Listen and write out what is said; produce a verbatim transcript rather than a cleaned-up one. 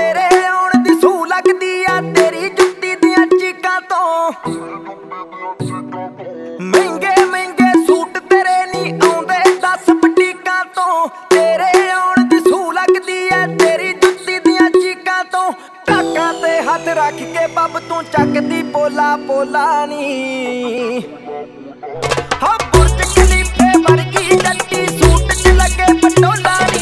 तेरे आउण दी सू लगदी आ तेरी जुत्ती दियां चीकां तो। महंगे महंगे सूट तेरे नी आउंदे दस बुटीकां तो। तेरे आउण दी सू लगदी आ तेरी जुत्ती दियां चीकां तो। टाकां ते हथ रख के बब तू चकदी पोला पोला नी। हाँ बुर्ज खलीफे वर्गी जट्टी सूट च लगे पटोला।